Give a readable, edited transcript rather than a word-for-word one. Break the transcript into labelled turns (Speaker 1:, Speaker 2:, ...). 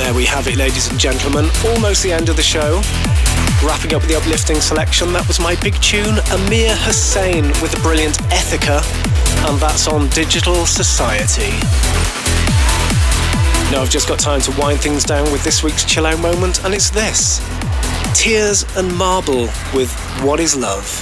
Speaker 1: There we have it, ladies and gentlemen. Almost the end of the show. Wrapping up with the uplifting selection, that was my big tune, Amir Hussain with the brilliant Ethica, and that's on Digital Society. Now I've just got time to wind things down with this week's chill out moment, and it's this. Tears and Marble with What Is Love.